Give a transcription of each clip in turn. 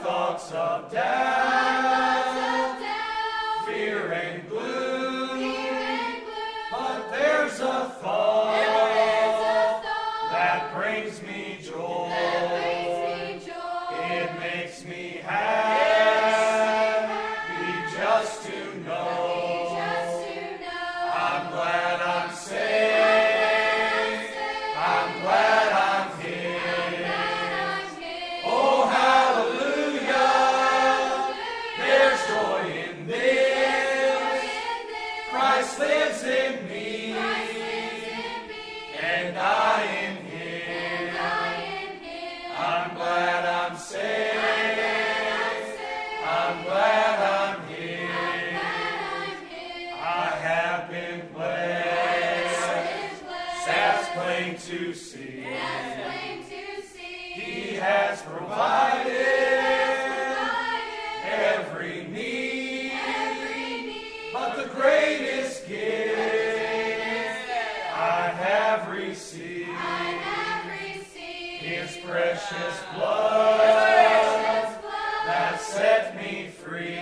thoughts of doubt, fear and gloom, but there's a thought that brings me joy. It makes me happy just to know I'm glad I'm saved. I'm glad I'm His. Oh, hallelujah. There's joy in this. Christ lives in me, and I in Him. I'm glad I'm saved. I'm glad I'm His. I have been blessed. That's plain to see. He has provided every need. But the greatest gift I have received, His precious blood that set me free.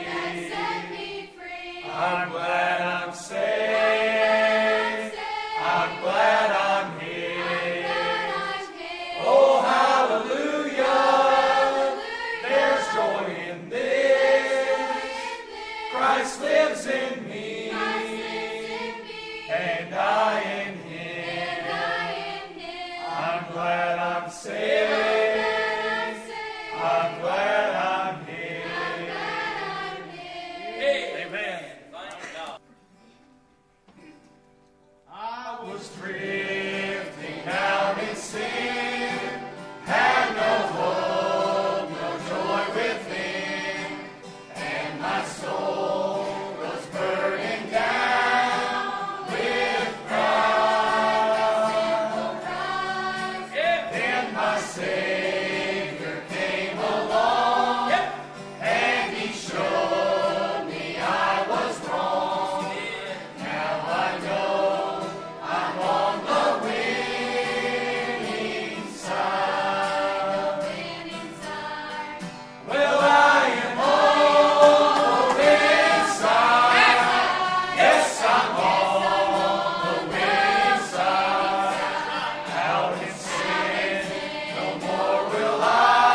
I'm glad I'm saved. I'm glad I'm His. Oh, hallelujah. There's joy in this. Christ lives in me, and I in Him. I'm glad I'm saved. I'm glad I'm His. Amen. I was drifting down in sin, had no hope, no joy within, and my soul was burning down with pride. Then my Savior came along, and He showed me I was wrong. Now I know I'm on the winning side. Well, I am on the winning side. Yes, I'm on the winning side. Out in sin, no more will I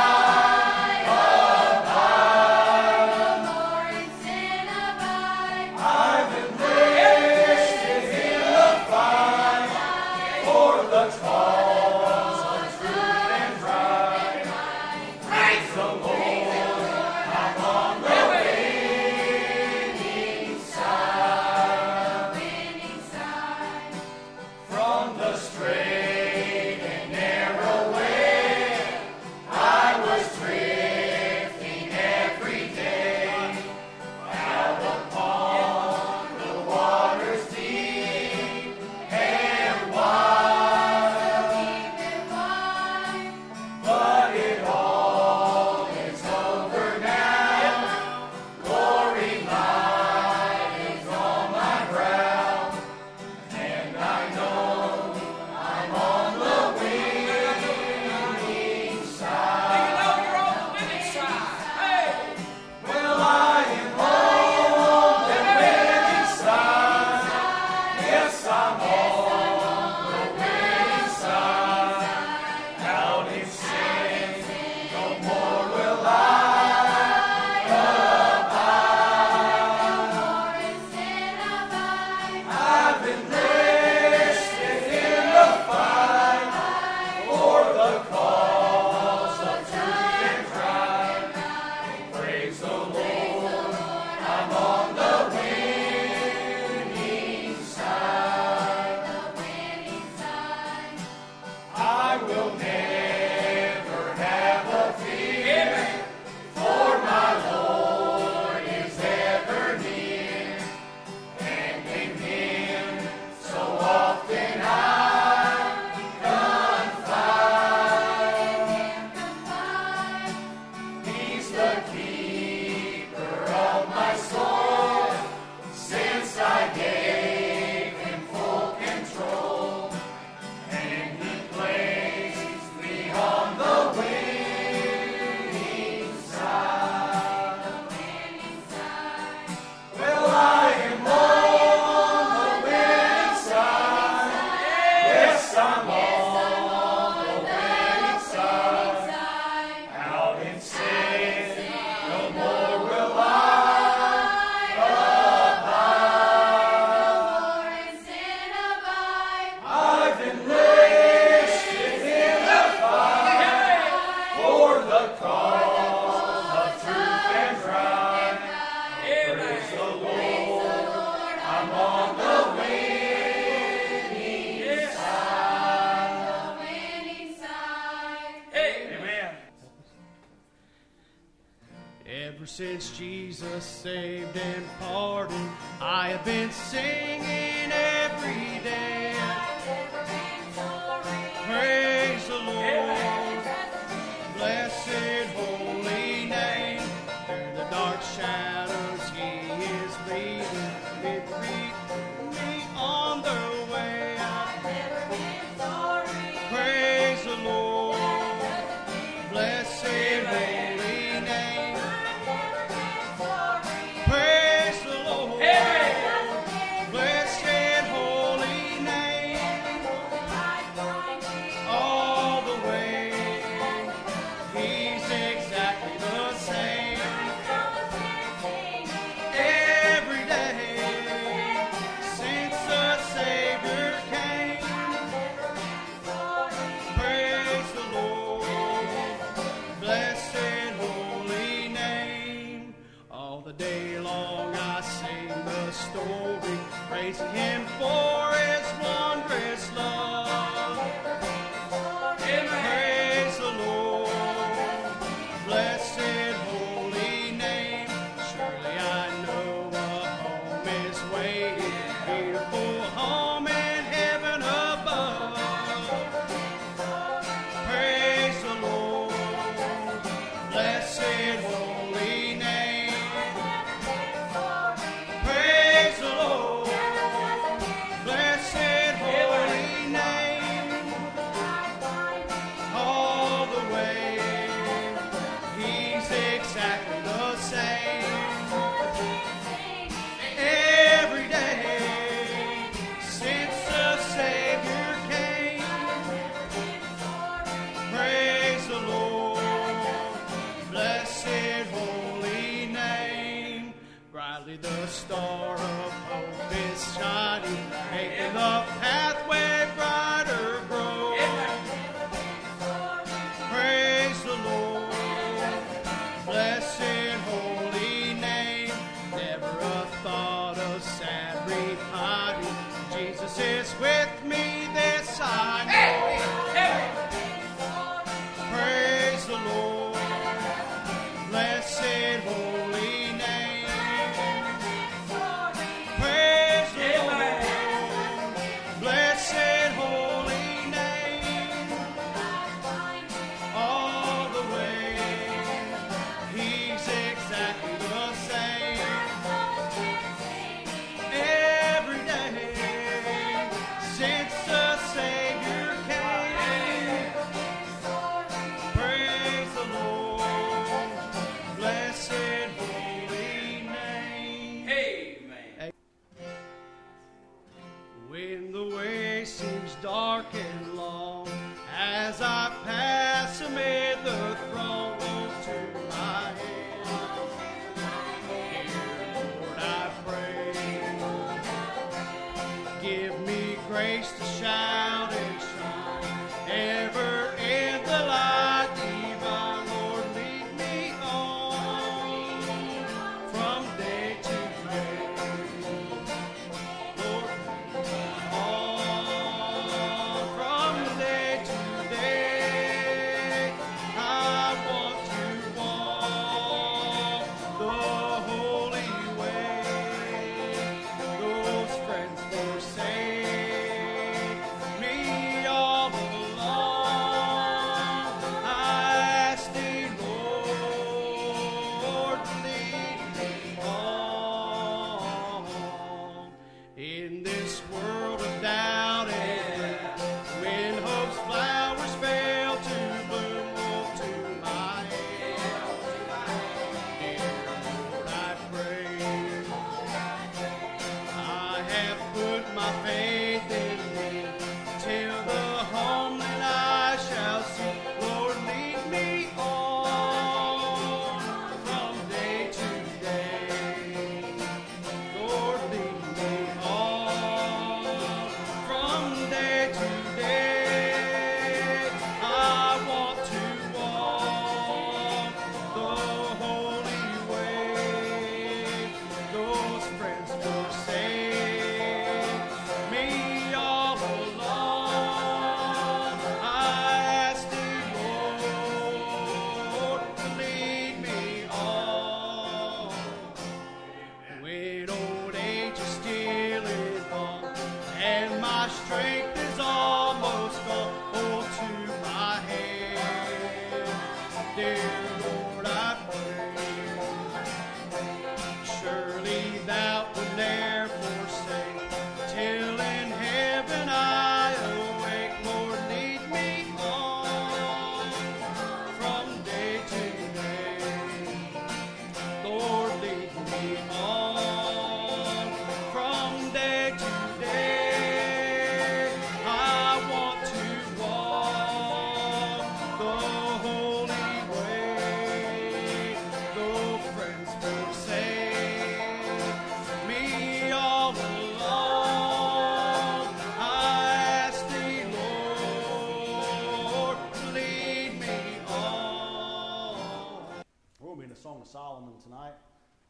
abide. I've enlisted in the fight for the cause of truth and right. Praise the Lord, I'm on the winning side. From the straight and narrow way, I was drifting every day, out upon the waters deep and wide. But it all is over now. Glory light is on my brow, and I know I'm on the winning side. Well, I am on the winning side. Yes, I'm on the winning side. Out in sin, no more will I abide. I've enlisted in the fight for the cause of truth and right. Praise the Lord, I'm on the winning side. I will never have a fear, for my Lord is ever near, and in Him so often I confide. He's the keeper since Jesus saved and pardoned, I have been singing every day. Praise the Lord, blessed holy name. Through the dark shadows He is leading me on the way. Praise the Lord, blessed holy name. Praise the Lord, blessed holy name. All the way, He's exactly the same. Every day, since the Savior came. Praise the Lord, blessed holy name. All the day long I sing the story, praising Him for His wondrous love. Praise the Lord, blessed holy name. Surely I know a home is waiting, beautiful home in heaven above. Praise the Lord, blessed holy name. Praise the Lord, blessed holy name. All the way, He's exactly the same. Every day, since the Savior came. Praise the Lord, blessed holy name. Brightly the star of hope is shining, making the pathway brighter grow. Praise the Lord, blessed holy name. Never a thought of sad repining. Jesus is with me, this I know. Praise the Lord, blessed holy name. Praise the Lord, blessed holy name. All the way, He's exactly the same. Every day, since the Savior came. Praise the Lord, blessed holy name. Amen. When the way seems dark and long, as I pass amid the throng, oh, to my hand, dear Lord, I pray, give me grace to shout and shine, ever in the light divine. Lord, lead me on from day to day. Lord, on from day to day. I want to walk the holy way. Those friends forsake,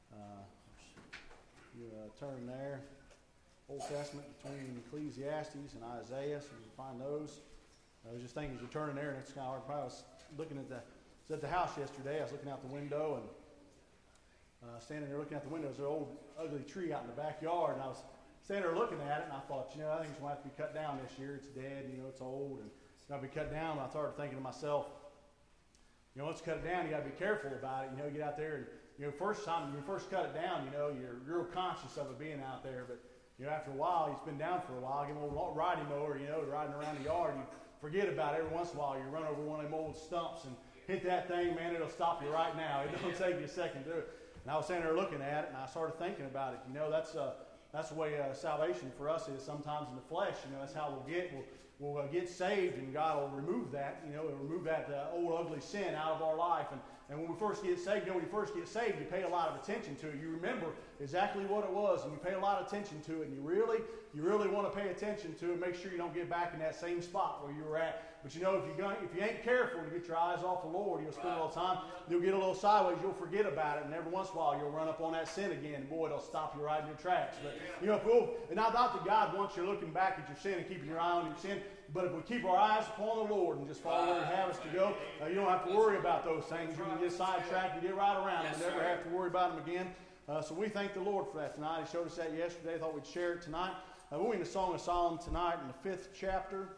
You turn there, Old Testament between Ecclesiastes and Isaiah, so you can find those. I was just thinking as you're turning there, and it's kind of hard. I was looking at was at the house yesterday. I was looking out the window and standing there looking out the window. There's an old ugly tree out in the backyard, and I was standing there looking at it, and I thought, I think it's going to have to be cut down this year. It's dead, it's old, and it's going to be cut down. And I started thinking to myself, once you cut it down, you got to be careful about it. Get out there, and first time you first cut it down, you're real conscious of it being out there. But after a while, it's been down for a while. Get an old riding mower, riding around the yard, you forget about it. Every once in a while, you run over one of them old stumps and hit that thing, man. It'll stop you right now. It don't take you a second to do it. And I was standing there looking at it, and I started thinking about it. That's the way salvation for us is sometimes in the flesh. That's how we'll get saved, and God will remove that. He'll remove that old ugly sin out of our life. And when we first get saved, when you first get saved, you pay a lot of attention to it. You remember exactly what it was, and you pay a lot of attention to it. And you really want to pay attention to it. Make sure you don't get back in that same spot where you were at. But if you ain't careful to get your eyes off the Lord, you'll spend a little time. You'll get a little sideways. You'll forget about it, and every once in a while you'll run up on that sin again. And boy, it'll stop you right in your tracks. But and not that God wants you looking back at your sin and keeping your eye on your sin. But if we keep our eyes upon the Lord and just follow where He has us to go, you don't have to worry about those things. You can get sidetracked and get right around and never have to worry about them again. So we thank the Lord for that tonight. He showed us that yesterday. I thought we'd share it tonight. We're in the Song of Solomon tonight in the 5th chapter.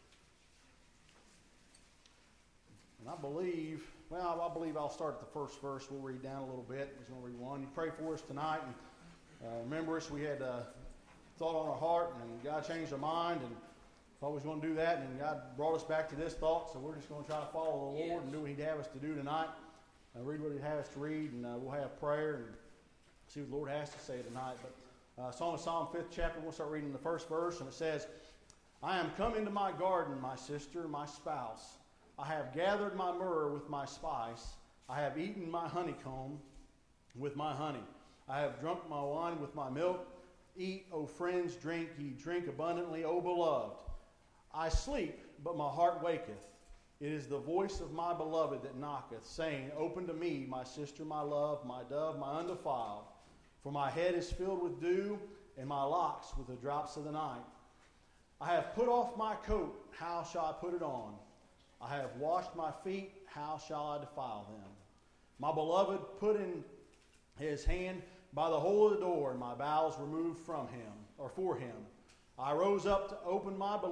And I believe I'll start at the first verse. We'll read down a little bit. We're going to read one. You pray for us tonight. And remember us, we had a thought on our heart, and God changed our mind, and thought we was going to do that, and God brought us back to this thought, so we're just going to try to follow the Lord and do what He'd have us to do tonight. Read what He'd have us to read, and we'll have prayer and see what the Lord has to say tonight. But Song of Solomon, 5th chapter, we'll start reading the first verse, and it says, I am come into my garden, my sister, my spouse. I have gathered my myrrh with my spice. I have eaten my honeycomb with my honey. I have drunk my wine with my milk. Eat, O friends, drink, ye drink abundantly, O beloved. I sleep, but my heart waketh. It is the voice of my beloved that knocketh, saying, Open to me, my sister, my love, my dove, my undefiled. For my head is filled with dew, and my locks with the drops of the night. I have put off my coat, how shall I put it on? I have washed my feet, how shall I defile them? My beloved put in his hand by the hole of the door, and my bowels removed from him, or for him. I rose up to open to my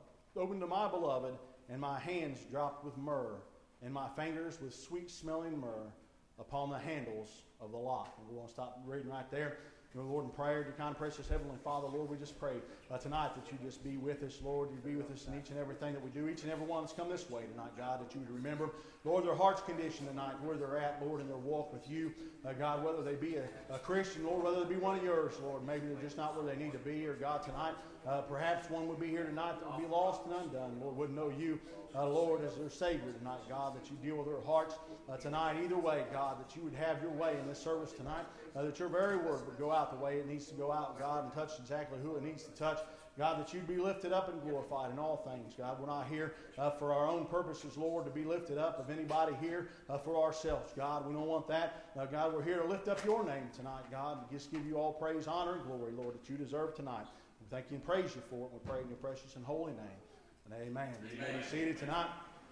beloved, and my hands dropped with myrrh, and my fingers with sweet-smelling myrrh upon the handles of the lock. And we're going to stop reading right there. Lord, in prayer, dear kind, precious Heavenly Father, Lord, we just pray tonight that you just be with us, Lord. You be with us in each and everything that we do, each and every one that's come this way tonight, God, that you would remember, Lord, their heart's condition tonight, where they're at, Lord, in their walk with you. God, whether they be a Christian, Lord, whether they be one of yours, Lord, maybe they're just not where they need to be, or God, tonight, perhaps one would be here tonight that would be lost and undone, Lord, wouldn't know you, Lord, as their Savior tonight, God, that you deal with their hearts tonight. Either way, God, that you would have your way in this service tonight, that your very word would go out the way it needs to go out, God, and touch exactly who it needs to touch. God, that you'd be lifted up and glorified in all things, God. We're not here for our own purposes, Lord, to be lifted up of anybody here for ourselves, God. We don't want that. God, we're here to lift up your name tonight, God, and just give you all praise, honor, and glory, Lord, that you deserve tonight. We thank you and praise you for it. We pray in your precious and holy name. And amen. You may be seated tonight.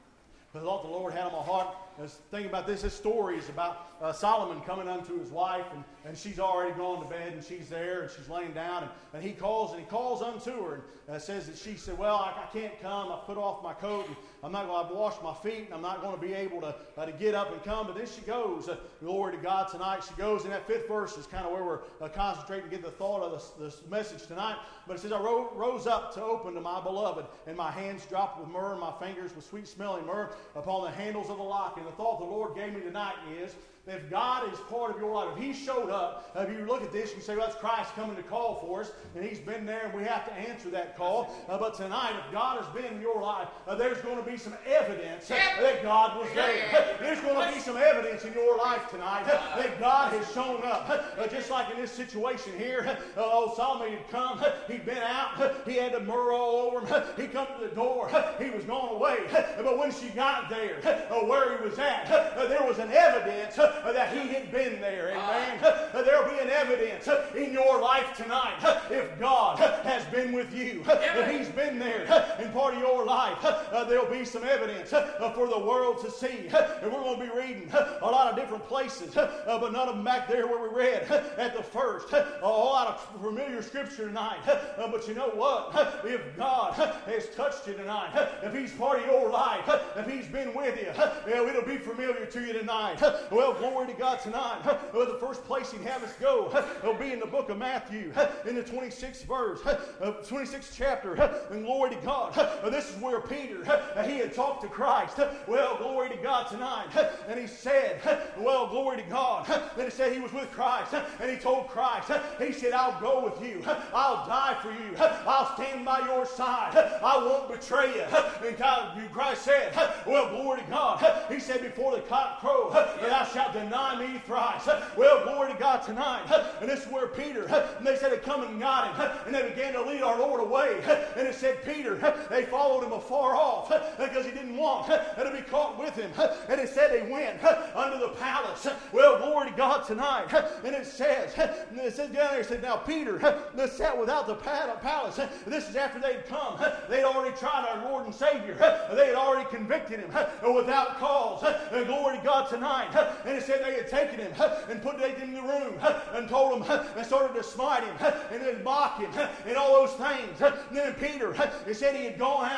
I thought the Lord had on my heart. I was thinking about this. This story is about Solomon coming unto his wife, and she's already gone to bed, and she's there, and she's laying down, and he calls unto her, and says that she said, well, I can't come. I put off my coat, and I'm not going to wash my feet, and I'm not going to be able to get up and come. But then she goes, glory to God tonight. She goes, and that 5th verse is kind of where we're concentrating to get the thought of this message tonight. But it says, I rose up to open to my beloved, and my hands dropped with myrrh, and my fingers with sweet-smelling myrrh upon the handles of the lock. And the thought the Lord gave me tonight is, if God is part of your life, if He showed up, if you look at this, you say, well, that's Christ coming to call for us, and He's been there, and we have to answer that call. But tonight, if God has been in your life, there's going to be some evidence that God was there. There's going to be some evidence in your life tonight that God has shown up. Just like in this situation here, Solomon had come, he'd been out, he had the myrrh all over him, he come to the door, he was gone away. But when she got there, where he was at, there was an evidence that he had been there. Amen. There'll be an evidence in your life tonight if God has been with you. If he's been there in part of your life, there'll be some evidence for the world to see. And we're going to be reading a lot of different places, but none of them back there where we read at the first. A whole lot of familiar scripture tonight. But you know what? If God has touched you tonight, if he's part of your life, if he's been with you, it'll be familiar to you tonight. Well, glory to God tonight. Well, the first place he'd have us go will be in the book of Matthew, in the 26th verse, 26th chapter. And glory to God. This is where Peter, he had talked to Christ. Well, glory to God tonight. And he said, well, glory to God. Then he said he was with Christ. And he told Christ, he said, I'll go with you. I'll die for you. I'll stand by your side. I won't betray you. And Christ said, well, glory to God. He said, before the cock crow, thou shalt deny me thrice. Well, glory to God tonight. And this is where Peter, and they said they come and got him. And they began to lead our Lord away. And it said Peter, they followed him afar off because he didn't want to be caught with him. And it said they went under the palace. Well, glory to God tonight. And it says down there, it said, now Peter sat without the palace. This is after they'd come. They'd already tried our Lord and Savior. They had already convicted him without cause. And glory to God tonight. And it said they had taken him and put him in the room and told him and started to smite him and then mock him and all those things. And then Peter, it said he had gone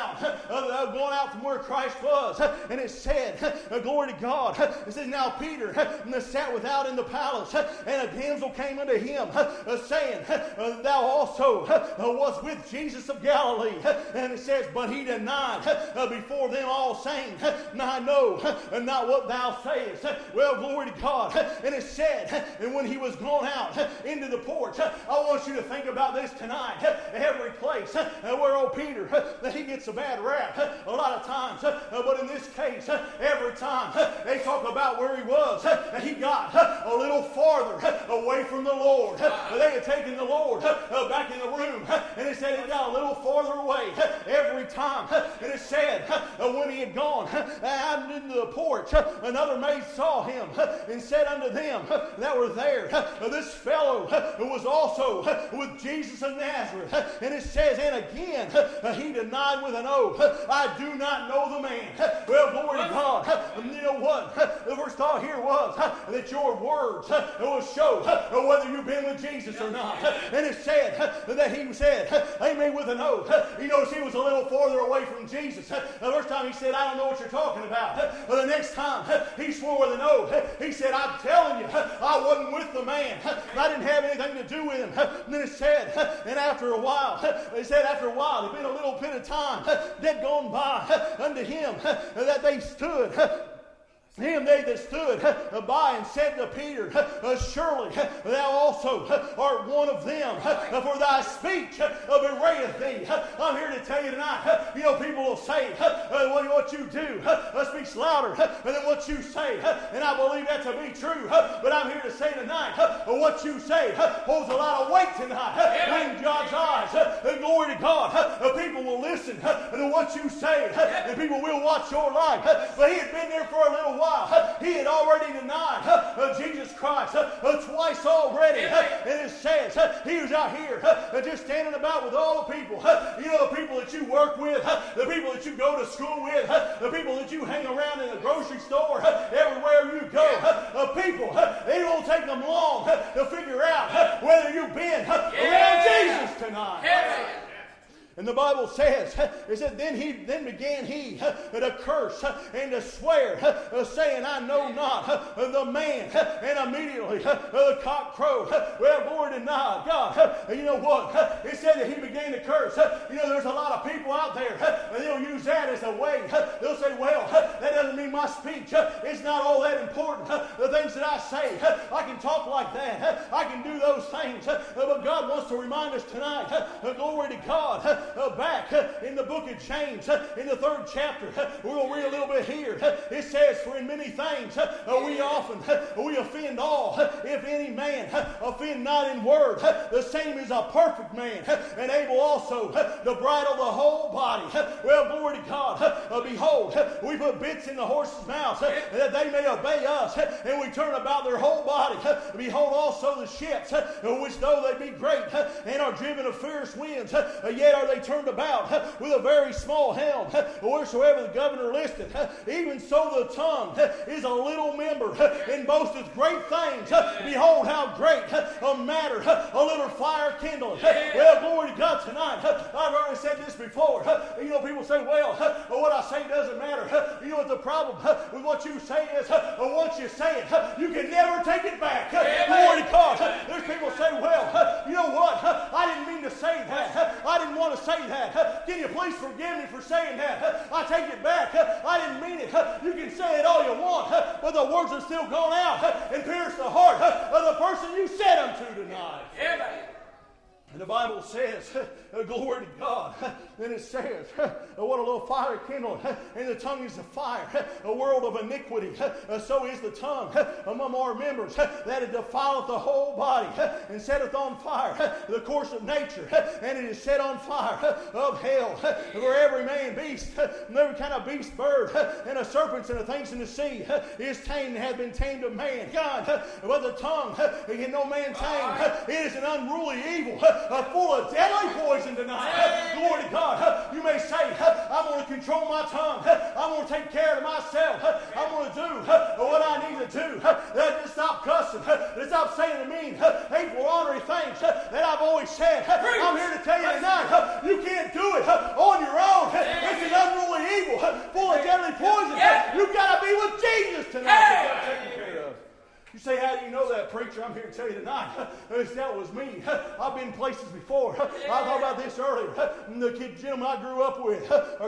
out from where Christ was. And it said, glory to God. It says, now Peter sat without in the palace, and a damsel came unto him, saying, thou also was with Jesus of Galilee. And it says, but he denied before them all, saying, I know not what thou sayest. Well, glory to God. And it said, and when he was gone out into the porch, I want you to think about this tonight. Every place where old Peter, that he gets a bad rap a lot of times, but in this case, every time they talk about where he was, he got a little farther away from the Lord. They had taken the Lord back in the room, and it said he got a little farther away every time. And it said when he had gone out into the porch, another maid saw him and said unto them that were there, this fellow was also with Jesus of Nazareth. And it says, and again he denied with an oath, I do not know the man. Well, glory to God. You know what? The first thought here was that your words will show whether you've been with Jesus or not. And it said that he said, amen, with an oath. You notice he was a little farther away from Jesus. The first time he said, I don't know what you're talking about. But the next time he swore with an oath, he said, I'm telling you, I wasn't with the man. I didn't have anything to do with him. And then it said, and after a while, they said after a while, there'd been a little bit of time that gone by unto him that they stood. Him they that stood by and said to Peter, surely thou also art one of them, for thy speech bewrayeth thee. I'm here to tell you tonight, you know, people will say, what you do speaks louder than what you say. And I believe that to be true. But I'm here to say tonight, what you say holds a lot of weight tonight in God's eyes. Glory to God. People will listen to what you say, and people will watch your life. But he had been there for a little while. He had already denied Jesus Christ twice already. And it says he was out here just standing about with all the people. You know, the people that you work with, the people that you go to school with, the people that you hang around in the grocery store, everywhere you go. People, it won't take them long to figure out whether you've been around Jesus tonight. And the Bible says, it said, then began he to curse and to swear, saying, I know not the man. And immediately the cock crowed. Well, glory to God. You know what? It said that he began to curse. You know, there's a lot of people out there, and they'll use that as a way. They'll say, well, that doesn't mean my speech is not all that important. The things that I say, I can talk like that. I can do those things. But God wants to remind us tonight, glory to God, back in the book of James, in the 3rd chapter, we're going to read a little bit here. It says, for in many things we offend all. If any man offend not in word, the same is a perfect man, and able also to bridle the whole body. Well, glory to God. Behold, we put bits in the horses' mouths that they may obey us, and we turn about their whole body. Behold also the ships, which though they be great and are driven of fierce winds, yet are they turned about with a very small helm, wheresoever the governor listeth. Even so the tongue is a little member, and boasteth great things. Behold how great a matter a little fire kindleth. Well, glory to God tonight. I've already said this before. You know, people say, well, what I say doesn't matter. You know what the problem with what you say is? Once you say it, you can never take it back. Glory to God. There's people say, well, you know what? I didn't mean to say that. I didn't want to say that. Can you please forgive me for saying that? I take it back. I didn't mean it. You can say it all you want, but the words are still gone out and pierce the heart of the person you said unto tonight. Amen. And the Bible says, glory to God. Then it says, what a little fire kindled, and the tongue is a fire, a world of iniquity. So is the tongue among our members, that it defileth the whole body, and setteth on fire the course of nature, and it is set on fire of hell. For every man, beast, and every kind of beast, bird, and a serpents and the things in the sea is tamed and hath been tamed of man. God, but the tongue can no man tame. It is an unruly evil, full of deadly poison tonight. Glory to God. You may say, I'm going to control my tongue. I'm going to take care of myself. I'm going to do what I need to do. Just stop cussing. Just stop saying the mean, hateful, honoring things that I've always said. I'm here to tell you tonight, you can't do it on your own. It's an unruly evil, full of deadly poison. You've got to be with Jesus tonight. Taken care of. You say, how do you know that, preacher? I'm here to tell you tonight. That was me. I've been places before. I thought about this earlier. The gentleman I grew up with,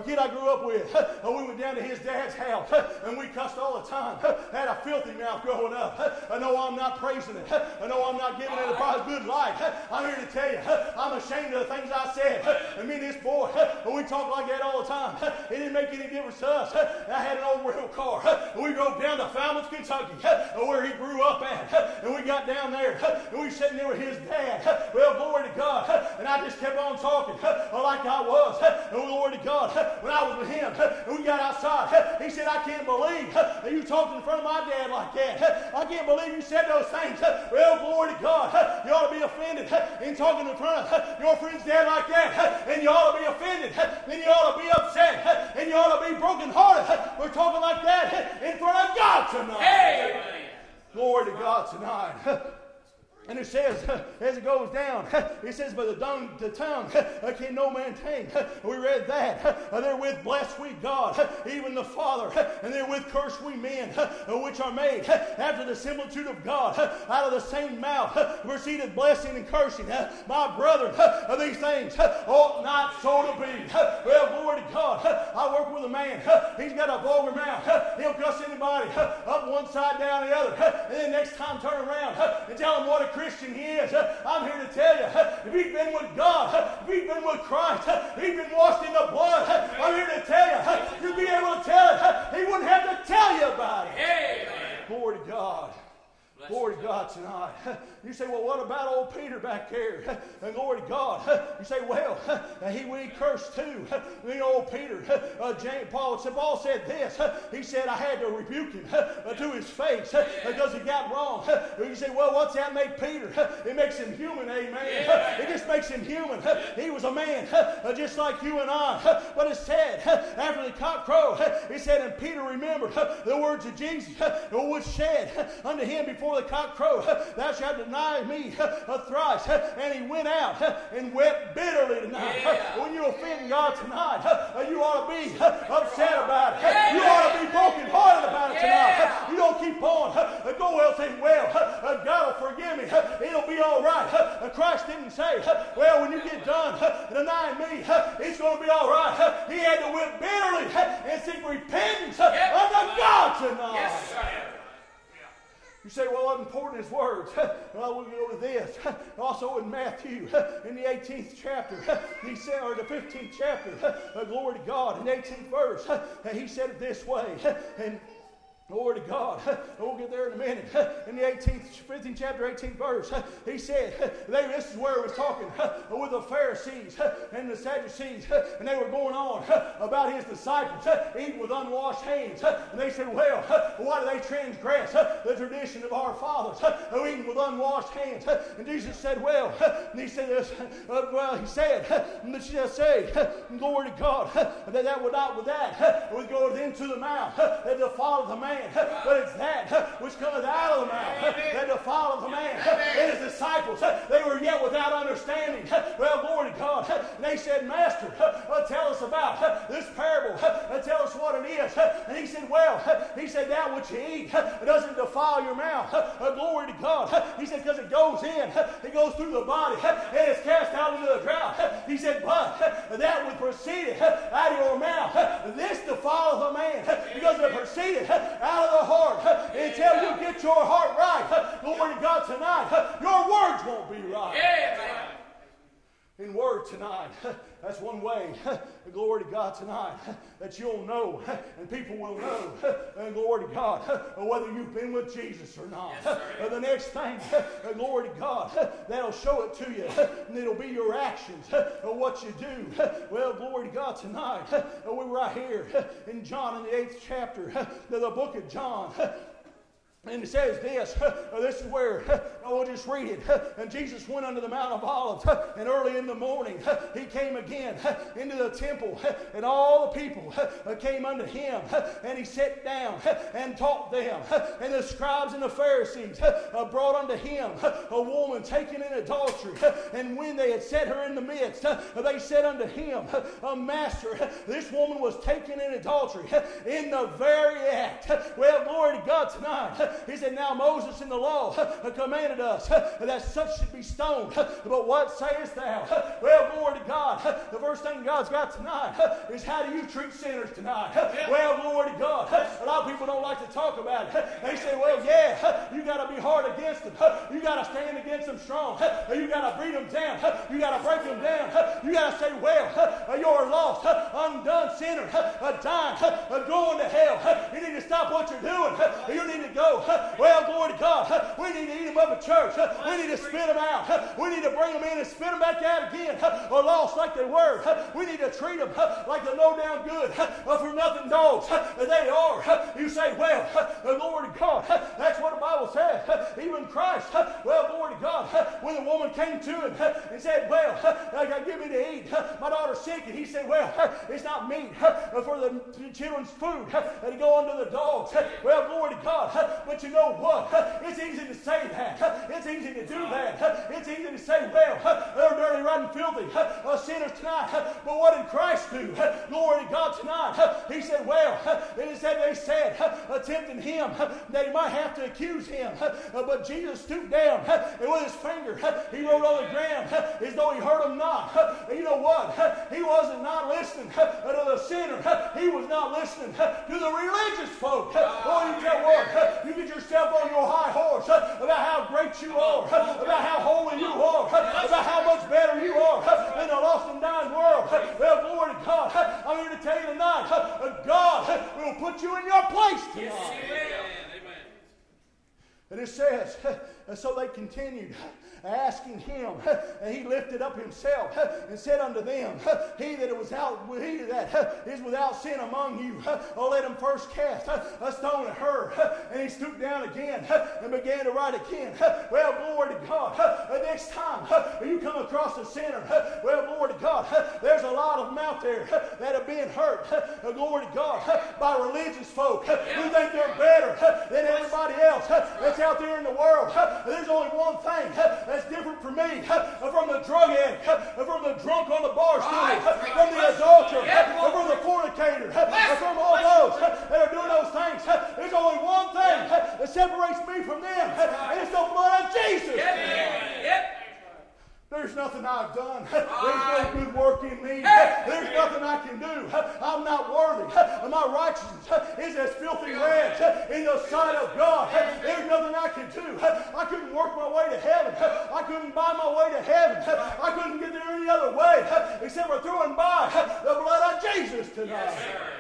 we went down to his dad's house, and we cussed all the time. Had a filthy mouth growing up. I know I'm not praising it. I know I'm not giving it a good light. I'm here to tell you, I'm ashamed of the things I said. And me and this boy, we talked like that all the time. It didn't make any difference to us. I had an old rail car. We drove down to Falmouth, Kentucky, where he grew up at, and we got down there, and we sitting there with his dad. Well, glory to God. And I just kept on talking like I was. And glory to God. When I was with him, and we got outside, he said, I can't believe that you talked in front of my dad like that. I can't believe you said those things. Well, glory to God. You ought to be offended in talking in front of your friend's dad like that. And you ought to be offended. Then you ought to be upset. And you ought to be brokenhearted for talking like that in front of God tonight. Hey! Glory to God tonight. And it says, as it goes down, it says, but the tongue can no man tame. We read that. Therewith bless we God, even the Father, and therewith curse we men, which are made after the similitude of God. Out of the same mouth proceeded blessing and cursing. My brethren, these things ought not so to be. Well, glory to God. I work with a man. He's got a vulgar mouth. He'll cuss anybody up one side, down the other. And then next time turn around and tell him what a Christian he is. I'm here to tell you, if he's been with God, if he's been with Christ, if he's been washed in the blood, I'm here to tell you, you'd be able to tell it. He wouldn't have to tell you about it. Amen. Glory to God. Glory to God tonight. You say, well, what about old Peter back there? And glory to God. You say, well, he cursed too. You know, old Peter, Paul said this. He said, I had to rebuke him to his face because he got wrong. You say, well, what's that make Peter? It makes him human, amen. It just makes him human. He was a man just like you and I. But it said, after the cock crowed, it said, and Peter remembered the words of Jesus, which said unto him before the cock crowed, thou shalt deny me thrice. And he went out and wept bitterly tonight. When you offend God tonight, you ought to be upset about it. You ought to be brokenhearted about it tonight. You don't keep on go well saying, well, God will forgive me. It'll be all right. Christ didn't say, well, when you get done denying me, it's going to be all right. He had to weep bitterly and seek repentance unto God tonight. Yes, sir. You say, well, what important is words? Well, we'll go to this. Also in Matthew, in the 18th chapter, he said, or the 15th chapter, glory to God, in the 18th verse, he said it this way, and glory to God. We'll get there in a minute. In the 15th chapter, 18th verse, he said, this is where he was talking with the Pharisees and the Sadducees, and they were going on about his disciples eating with unwashed hands. And they said, well, why do they transgress the tradition of our fathers of eating with unwashed hands? And Jesus said, well, and he said this, he said, glory to God, that would not with that would go into the mouth that defileth the man. But it's that which cometh out of the mouth that defileth the man. And his disciples, they were yet without understanding. Well, glory to God. And they said, Master, tell us about this parable. Tell us what it is. And he said, well, that which you eat doesn't defile your mouth. Glory to God. He said, because it goes in, it goes through the body, and it's cast out into the drought. He said, but that which proceeded out of your mouth, this defileth a man, because it proceeded out of the heart. Until you get your heart right, glory to God, tonight, your words won't be right. Yeah. In word tonight, that's one way, glory to God, tonight, that you'll know, and people will know, and glory to God, whether you've been with Jesus or not. The next thing, glory to God, that'll show it to you, and it'll be your actions, what you do. Well, glory to God, tonight, we're right here in John in the 8th chapter, the book of John. And it says this is where, we'll just read it. And Jesus went unto the Mount of Olives, and early in the morning he came again into the temple, and all the people came unto him, and he sat down and taught them. And the scribes and the Pharisees brought unto him a woman taken in adultery. And when they had set her in the midst, they said unto him, Master, this woman was taken in adultery in the very act. Well, glory to God tonight. He said, now Moses in the law commanded us that such should be stoned. But what sayest thou? Well, glory to God. The first thing God's got tonight is how do you treat sinners tonight? Well, glory to God. A lot of people don't like to talk about it. They say, well, yeah, you got to be hard against them. You got to stand against them strong. You got to beat them down. You got to break them down. You got to say, well, you're a lost, undone sinner, dying, going to hell. You need to stop what you're doing. You need to go. Well, glory to God. We need to eat them up at church. We need to spit them out. We need to bring them in and spit them back out again. Or lost like they were. We need to treat them like the low down good, for nothing dogs they are. You say, well, glory to God. That's what the Bible says. Even Christ, well, glory to God. When the woman came to him and said, well, give me to eat. My daughter's sick. And he said, well, it's not meat for the children's food to go unto the dogs. Well, glory to God. But you know what? It's easy to say that. It's easy to do that. It's easy to say, well, they're dirty, rotten, filthy sinners tonight. But what did Christ do? Glory to God tonight. He said, well, they said, tempting him that he might have to accuse him. But Jesus stooped down and with his finger, he wrote on the ground as though he heard him not. And you know what? He wasn't not listening to the sinner. He was not listening to the religious folk. Oh, you tell what? You get yourself on your high horse about how great you are, about how holy you are, about how much better you are than the lost and dying world. Well, glory to God. I'm here to tell you tonight, God will put you in your place tonight. And it says, and so they continued asking him, and he lifted up himself and said unto them, he that is without sin among you, let him first cast a stone at her. And he stooped down again and began to write again. Well, glory to God. Next time you come across a sinner, well, glory to God, there's a lot of them out there that have been hurt, glory to God, by religious folk who think they're better than everybody else that's out there in the world. There's only one thing that's different from me, from the drug addict, from the drunk on the bar stool, from the adulterer, from the fornicator, from all those that are doing those things. There's only one thing that separates me from them, and it's the blood of Jesus. There's nothing I've done. There's no good work in me. There's nothing I can do. I'm not worthy. My righteousness is as filthy rags in the sight of God. There's nothing I can do. I couldn't work my way to heaven. I couldn't buy my way to heaven. I couldn't get there any other way except for through and by the blood of Jesus tonight.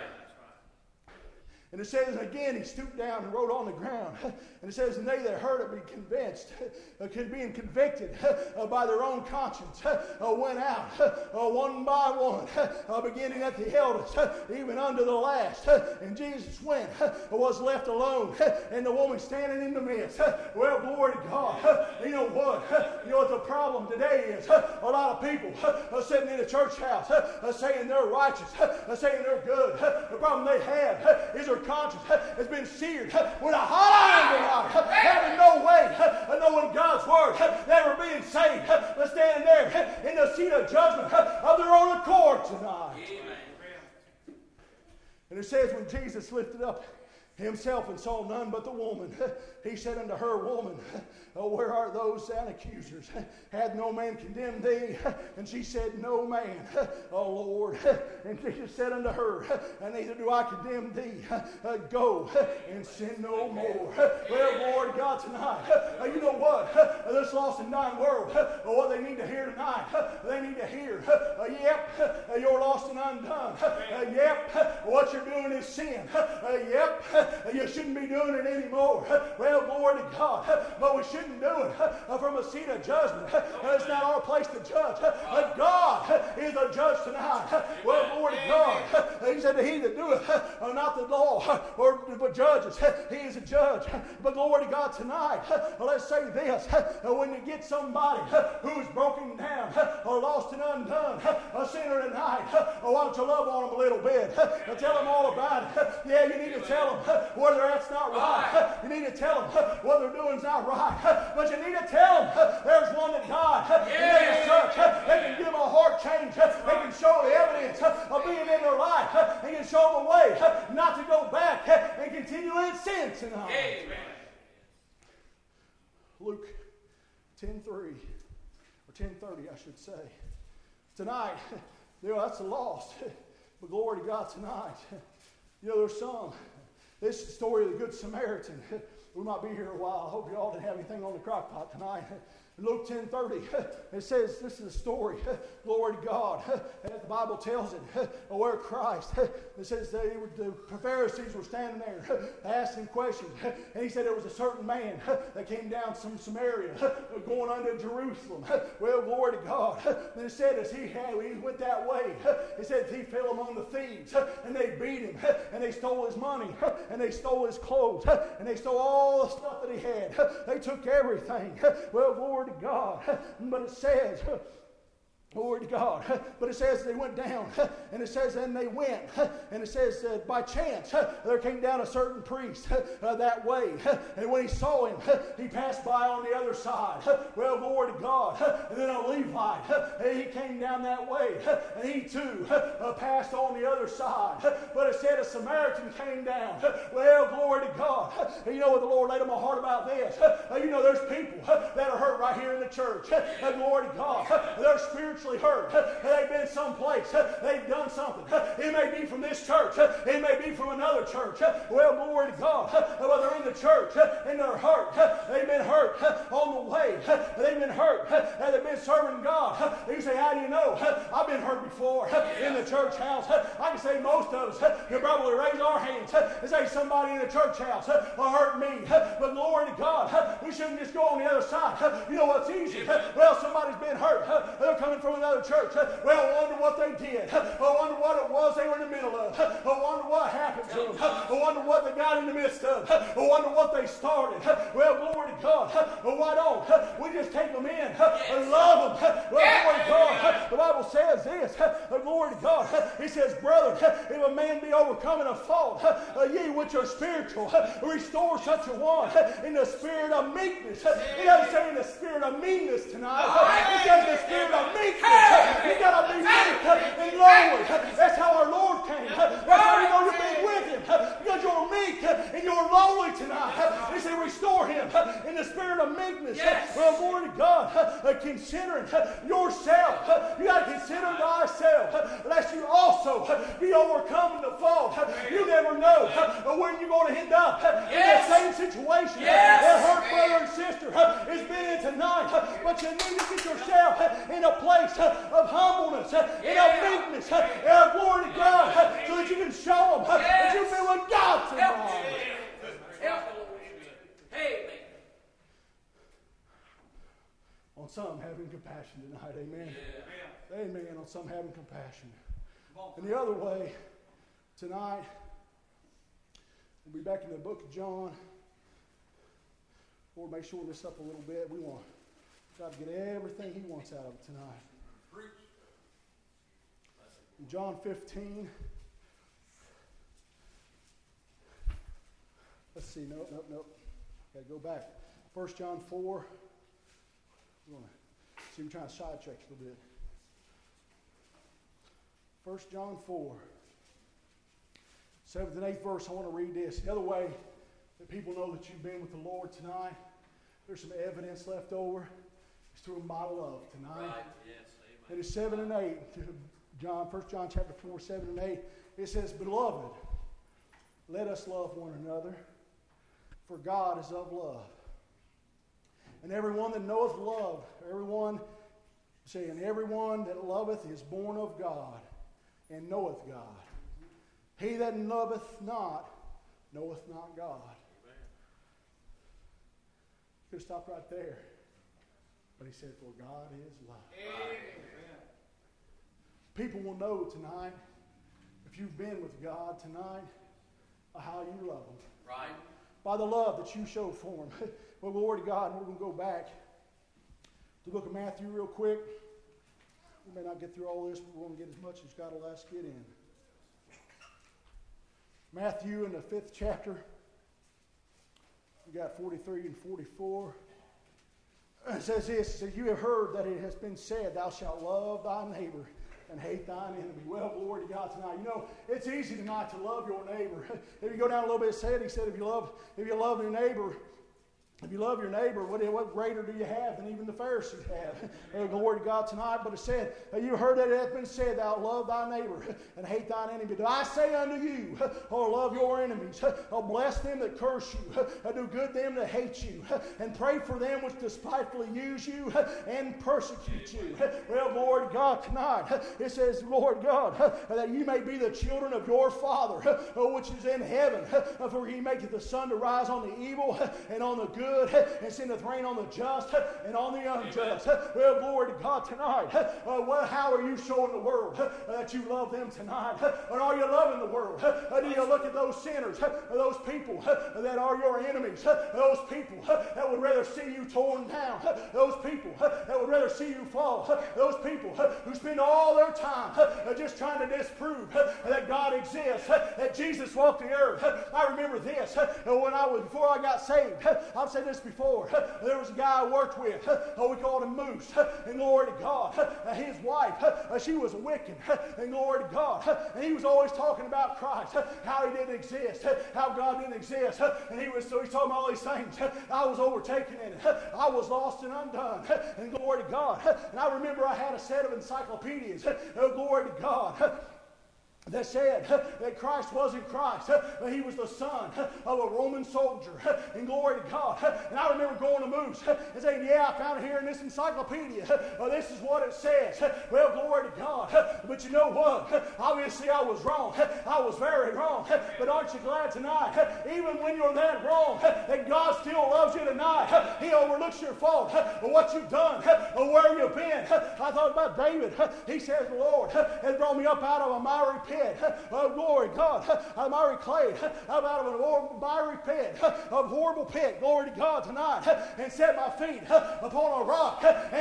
And it says, again, he stooped down and wrote on the ground. And it says, and they that heard it, being convinced, being convicted by their own conscience, went out one by one, beginning at the eldest, even unto the last. And Jesus went, was left alone, and the woman standing in the midst. Well, glory to God. You know what? You know what the problem today is? A lot of people sitting in a church house saying they're righteous, saying they're good. The problem they have is their conscience has been seared with a hot iron tonight, having no way of knowing God's word, never being saved, but standing there in the seat of judgment of their own accord tonight. Amen. And it says, when Jesus lifted up himself and saw none but the woman, he said unto her, Woman, where are those thine accusers? Hath no man condemned thee? And she said, No man, O Lord. And Jesus said unto her, And neither do I condemn thee. Go and sin no more. Well, Lord God, tonight, you know what? This lost and dying world, what they need to hear tonight, they need to hear, yep, you're lost and undone. Yep, what you're doing is sin. Yep, you shouldn't be doing it anymore. Well, glory to God. But we shouldn't do it from a seat of judgment. It's not our place to judge. God is the judge tonight. Well, glory to God. He said, He that doeth not the law, but judges, he is a judge. But glory to God tonight. Let's say this. When you get somebody who's broken down or lost and undone, a sinner tonight, why don't you love on them a little bit? Tell them all about it. Yeah, you need to tell them whether that's not right. You need to tell them what they're doing is not right. But you need to tell them there's one that God made as such. They can give them a heart change. They can show the evidence of being in their life. They can show them a way not to go back and continue in sin tonight. Amen. Luke 10:3 or 10:30, I should say. Tonight, that's the lost. But glory to God tonight. There's some. This is the story of the Good Samaritan. We might be here a while. I hope you all didn't have anything on the crock pot tonight. In Luke 10:30, it says, this is a story, glory to God, as the Bible tells it, where Christ, it says the Pharisees were standing there asking questions, and he said there was a certain man that came down from Samaria going unto Jerusalem. Well, glory to God. And it said as he went that way, it said he fell among the thieves, and they beat him, and they stole his money, and they stole his clothes, and they stole all the stuff that he had. They took everything. Well, glory to God. But it says, glory to God. But it says they went down, and it says, and they went, and it says, by chance, there came down a certain priest that way, and when he saw him, he passed by on the other side. Well, glory to God. And then a Levite, he came down that way, and he too passed on the other side. But it said a Samaritan came down. Well, glory to God. You know what the Lord laid on my heart about this? There's people that are hurt right here in the church. Glory to God. They're spiritually hurt. They've been someplace. They've done something. It may be from this church. It may be from another church. Well, glory to God. Well, they're in the church and they're hurt. They've been hurt on the way. They've been hurt. They've been serving God. You say, how do you know? I've been hurt before in the church house. I can say most of us could probably raise our hands and say somebody in the church house hurt me. But glory to God, we shouldn't just go on the other side. You know what's easy? Well, somebody's been hurt. They're coming from another church. Well, I wonder what they did. I wonder what it was they were in the middle of. I wonder what happened to them. I wonder what they got in the midst of. I wonder what they started. Well, glory to God. Well, why don't we just take them in and love them? Well, glory to God. The Bible says this. Glory to God. He says, brother, if a man be overcome in a fault, ye which are spiritual, restore such a one in the spirit of meekness. He doesn't say in the spirit of meanness tonight. He says the spirit of meekness. You got to be meek and lowly. That's how our Lord came. That's how you know you've been with Him. because you're meek and you're lowly tonight. He said, restore him in the spirit of meekness. Well, glory to God, considering yourself. You got to consider thyself, lest you also be overcome in the fall. You never know when you're going to end up in the same situation that her brother and sister has been in tonight. But you need to get yourself in a place of humbleness, in a meekness, glory to God, so that you can show them that you've been with God tonight. On some having compassion tonight, amen. Amen. On some having compassion. And the other way, tonight, we'll be back in the book of John. Lord, make sure this up a little bit. We want God to get everything He wants out of it tonight. In John 15. Let's see. Nope. Got to go back. 1 John 4. We're going to see, we're trying to sidetrack a little bit. 1 John 4. 7th and 8th verse, I want to read this. The other way that people know that you've been with the Lord tonight, there's some evidence left over. It's through a model of tonight. Right. Yes. It is 7 and 8. John, 1 John chapter 4, 7 and 8. It says, Beloved, let us love one another, for God is of love. And everyone that knoweth love, everyone that loveth is born of God, and knoweth God. He that loveth not, knoweth not God. Could have stopped right there. But he said, for God is love. Amen. People will know tonight, if you've been with God tonight, how you love them. Right. By the love that you show for them. Well, glory to God, and we're going to go back to the book of Matthew real quick. We may not get through all this, but we're going to get as much as God will let us get in. Matthew in the 5th chapter. We got 43 and 44. It says this, it says, you have heard that it has been said, thou shalt love thy neighbor and hate thine enemy. Well, glory to God tonight. You know, it's easy tonight to love your neighbor. If you go down a little bit, he said, if you love your neighbor, what greater do you have than even the Pharisees have? Glory to God tonight. But it said, you heard that it hath been said, thou love thy neighbor and hate thine enemy. But I say unto you, love your enemies. Bless them that curse you. Do good them that hate you. And pray for them which despitefully use you and persecute you. Well, glory to God tonight. It says, Lord God, that you may be the children of your Father, which is in heaven. For he maketh the sun to rise on the evil and on the good, and sendeth rain on the just and on the unjust. Well, glory to God tonight. How are you showing the world that you love them tonight? Or are you loving the world? Do you look at those sinners, those people that are your enemies, those people that would rather see you torn down, those people that would rather see you fall, those people who spend all their time just trying to disprove that God exists, that Jesus walked the earth? I remember this before I got saved. I've said this before. There was a guy I worked with. We called him Moose. And glory to God. His wife, she was a Wiccan. And glory to God. And he was always talking about Christ, how he didn't exist, how God didn't exist. And he's talking about all these things. I was overtaken in it. I was lost and undone. And glory to God. And I remember I had a set of encyclopedias. Glory to God. That said that Christ wasn't Christ, but he was the son of a Roman soldier. And glory to God. And I remember going to Moose and saying, I found it here in this encyclopedia. This is what it says. Well, glory to God. But you know what? Obviously I was wrong. I was very wrong. But aren't you glad tonight, even when you're that wrong, that God still loves you tonight? He overlooks your fault, what you've done, where you've been. I thought about David. He says, the Lord has brought me up out of a miry pit. Oh, glory God, out of miry clay, out of a miry pit, of horrible pit, glory to God tonight, and set my feet upon a rock and established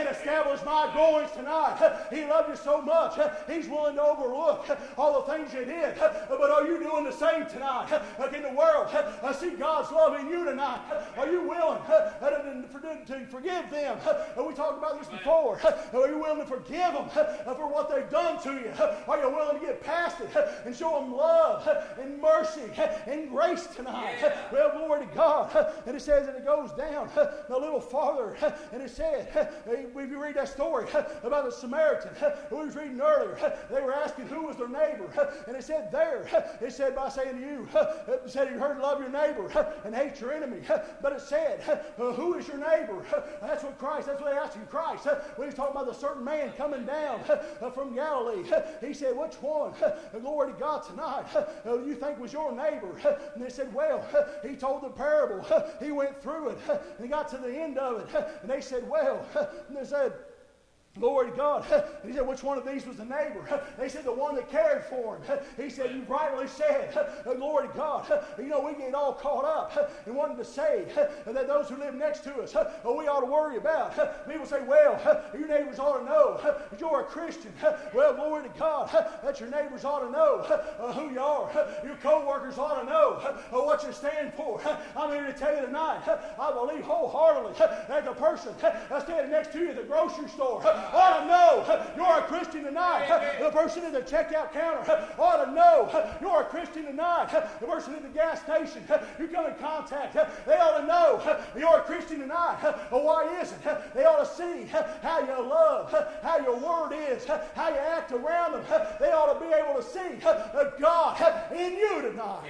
was my goings tonight. He loved you so much. He's willing to overlook all the things you did. But are you doing the same tonight? Can the world see God's love in you tonight? Are you willing to forgive them? We talked about this before. Are you willing to forgive them for what they've done to you? Are you willing to get past it and show them love and mercy and grace tonight? Well, glory to God. And it says, and it goes down a little farther, and it said, if you read that story about the Samaritan who we was reading earlier, they were asking who was their neighbor, and it said there, it said by saying to you, it said you heard to love your neighbor and hate your enemy, but it said, who is your neighbor? That's what they asked you, Christ. When he's talking about the certain man coming down from Galilee, he said, which one? Glory to God tonight. You think was your neighbor? And they said, well, he told the parable. He went through it, and he got to the end of it, and they said, well, and they said, glory to God. He said, which one of these was the neighbor? They said, the one that cared for him. He said, you rightly said, glory to God. You know, we get all caught up in wanting to say that those who live next to us, we ought to worry about. People say, well, your neighbors ought to know that you're a Christian. Well, glory to God, that your neighbors ought to know who you are. Your co-workers ought to know what you stand for. I'm here to tell you tonight, I believe wholeheartedly that the person standing next to you at the grocery store ought to know you're a Christian tonight. The person at the checkout counter ought to know you're a Christian tonight. The person at the gas station you come in contact, they ought to know you're a Christian tonight. Why is it? They ought to see how you love, how your word is, how you act around them. They ought to be able to see God in you tonight.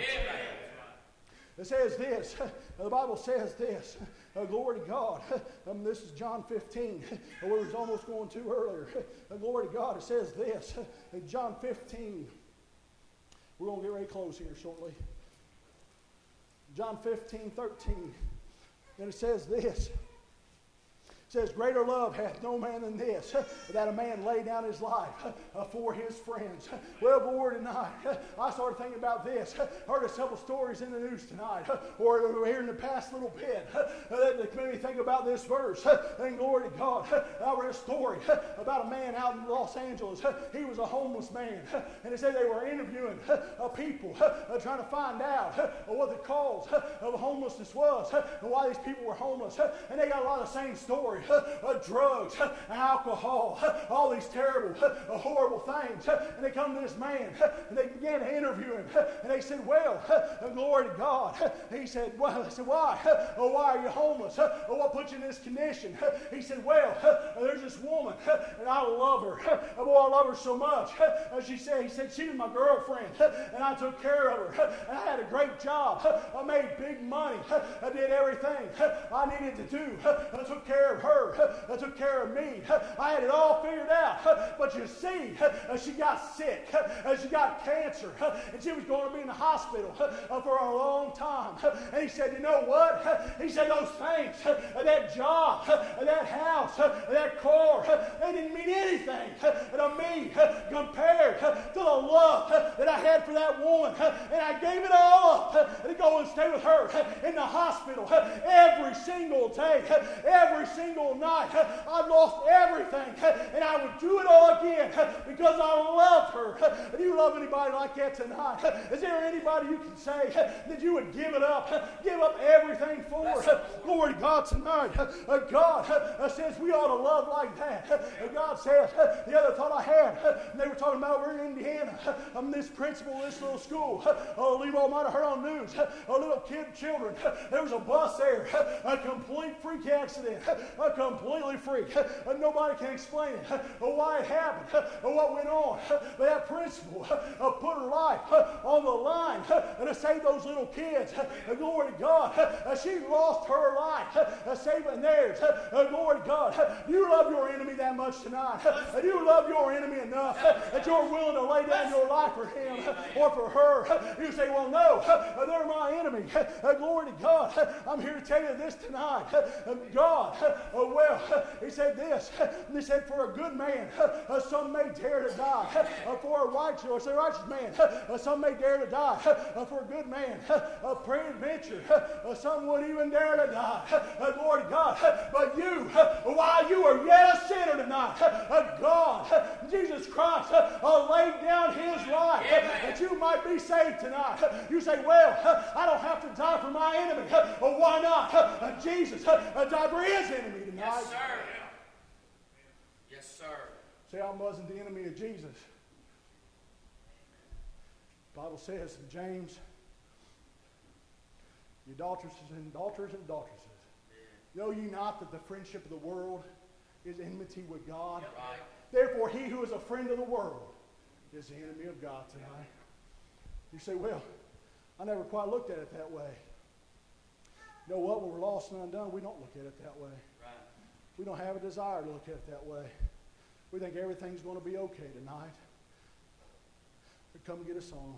It says this, the Bible says this, glory to God. This is John 15, we was almost going to earlier. Glory to God, it says this, John 15. We're going to get ready to close here shortly. John 15:13, and it says this. It says, greater love hath no man than this, that a man lay down his life for his friends. Well, glory tonight, I started thinking about this. I heard several stories in the news tonight, or here in the past little bit, that made me think about this verse. And glory to God, I read a story about a man out in Los Angeles. He was a homeless man, and it said they were interviewing people, trying to find out what the cause of homelessness was, and why these people were homeless. And they got a lot of the same stories. Drugs, alcohol, all these terrible, horrible things. And they come to this man, and they began to interview him. And they said, well, glory to God. He said, well, they said, why? Why are you homeless? What put you in this condition? He said, well, there's this woman, and I love her. Boy, I love her so much. He said, she was my girlfriend, and I took care of her. And I had a great job. I made big money. I did everything I needed to do. I took care of her. I took care of me. I had it all figured out. But you see, she got sick. She got cancer. And she was going to be in the hospital for a long time. And he said, you know what? He said, those things, that job, that house, that car, they didn't mean anything to me compared to the love that I had for that woman. And I gave it all up to go and stay with her in the hospital every single day, every single night. I've lost everything, and I would do it all again because I loved her. Do you love anybody like that tonight? Is there anybody you can say that you would give it up, give up everything for? Glory to God tonight. God says we ought to love like that. God says, the other thought I had, they were talking about over in Indiana, this principal of this little school, you all might have heard on the news, little children, there was a bus there, a complete freak accident, completely freak. Nobody can explain it, why it happened, what went on. But that principal put her life on the line to save those little kids. Glory to God. She lost her life saving theirs. Glory to God. Do you love your enemy that much tonight? Do you love your enemy enough that you're willing to lay down your life for him or for her? You say, well, no, they're my enemy. Glory to God. I'm here to tell you this tonight. God, well, he said this. He said, for a good man, some may dare to die. For a righteous man, some may dare to die. For a good man, peradventure, some would even dare to die. Glory to God. But you, while you are yet a sinner tonight, tonight. God, Jesus Christ, laid down His life that you might be saved tonight. You say, well, I don't have to die for my enemy. Well, why not? Jesus died for His enemy tonight. Yes, sir. Yes, sir. See, I wasn't the enemy of Jesus. The Bible says in James, you adulteresses and adulteresses, know ye not that the friendship of the world is enmity with God? Right. Therefore, he who is a friend of the world is the enemy of God tonight. You say, well, I never quite looked at it that way. You know what? When we're lost and undone, we don't look at it that way. Right. We don't have a desire to look at it that way. We think everything's going to be okay tonight. But come get a song.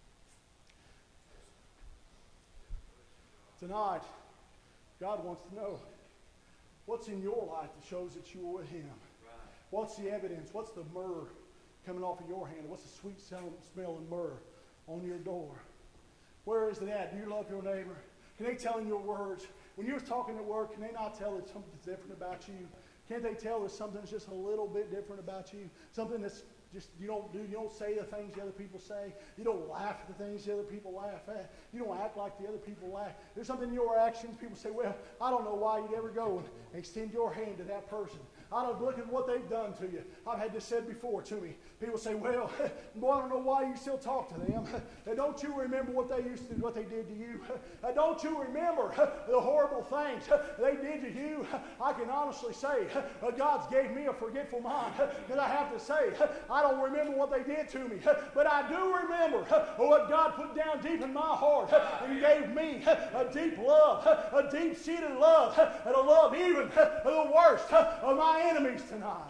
Tonight, God wants to know what's in your life that shows that you are with Him. Right. What's the evidence? What's the myrrh coming off of your hand? What's the sweet smell of myrrh on your door? Where is it at? Do you love your neighbor? Can they tell in your words? When you're talking at work, can they not tell that something's different about you? Can't they tell that something's just a little bit different about you? Something that's just you don't say the things the other people say. You don't laugh at the things the other people laugh at. You don't act like the other people laugh. There's something in your actions. People say, well, I don't know why you'd ever go and extend your hand to that person. I don't look at what they've done to you. I've had this said before to me. People say, well, boy, I don't know why you still talk to them. Don't you remember what they used to do, what they did to you? Don't you remember the horrible things they did to you? I can honestly say God's gave me a forgetful mind. Because I have to say, I don't remember what they did to me. But I do remember what God put down deep in my heart. And He gave me a deep love, a deep-seated love, and a love even the worst of my enemies tonight.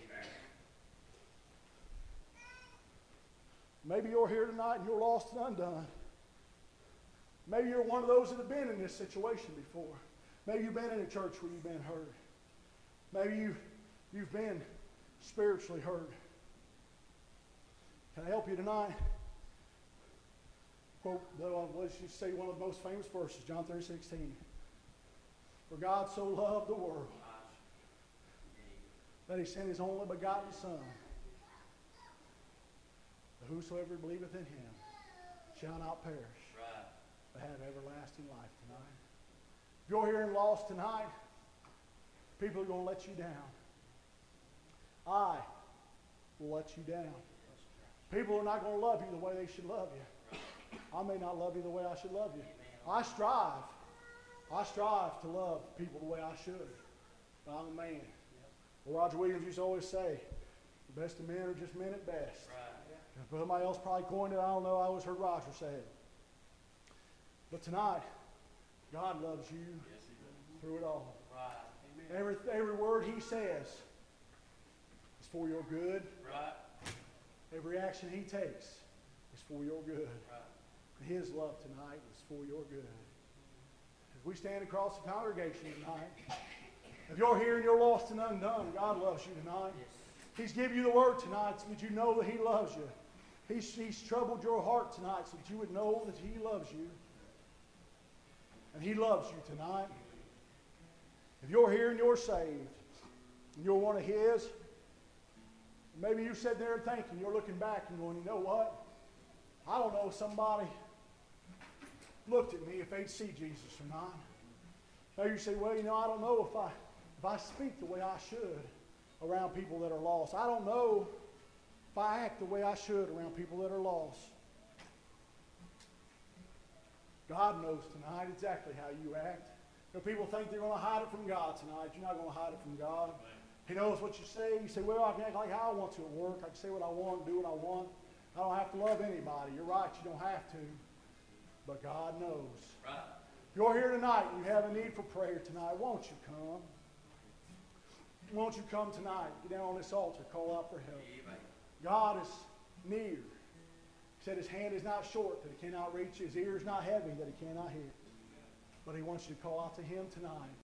Maybe you're here tonight and you're lost and undone. Maybe you're one of those that have been in this situation before. Maybe you've been in a church where you've been hurt. Maybe you've been spiritually hurt. Can I help you tonight? Quote, let's just say one of the most famous verses, John 3:16. For God so loved the world that He sent His only begotten Son, that whosoever believeth in Him shall not perish, but have everlasting life tonight. If you're here and lost tonight, people are going to let you down. I will let you down. People are not going to love you the way they should love you. I may not love you the way I should love you. I strive to love people the way I should. But I'm a man. Well, Roger Williams used to always say, the best of men are just men at best. Right. Somebody else probably coined it. I don't know. I always heard Roger say it. But tonight, God loves you through it all. Right. Every word He says is for your good. Right. Every action He takes is for your good. Right. His love tonight is for your good. As we stand across the congregation tonight, if you're here and you're lost and undone, God loves you tonight. He's given you the word tonight so that you know that He loves you. He's troubled your heart tonight so that you would know that He loves you. And He loves you tonight. If you're here and you're saved, and you're one of His, maybe you're sitting there and thinking, you're looking back and going, you know what? I don't know if somebody looked at me if they'd see Jesus or not. Maybe you say, well, you know, I don't know if I speak the way I should around people that are lost. I don't know if I act the way I should around people that are lost. God knows tonight exactly how you act. You know, people think they're going to hide it from God tonight. You're not going to hide it from God. He knows what you say. You say, well, I can act like how I want to at work. I can say what I want, do what I want. I don't have to love anybody. You're right, you don't have to. But God knows. Right. If you're here tonight and you have a need for prayer tonight, won't you come? Won't you come tonight? Get down on this altar, call out for help. Amen. God is near. He said His hand is not short that He cannot reach. His ear is not heavy that He cannot hear. But He wants you to call out to Him tonight.